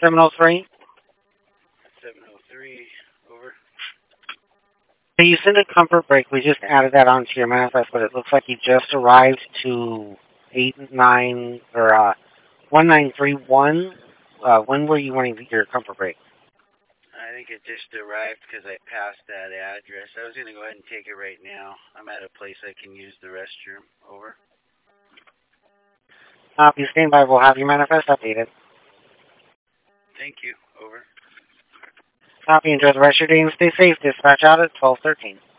703. 703, over. So you sent a comfort break. We just added that onto your manifest, but it looks like you just arrived to 89 or 1931. When were you wanting your comfort break? I think it just arrived because I passed that address. I was going to go ahead and take it right now. I'm at a place I can use the restroom. Over. If you stand by, we'll have your manifest updated. Thank you. Over. Copy. Enjoy the rest of your day and stay safe. Dispatch out at 1213.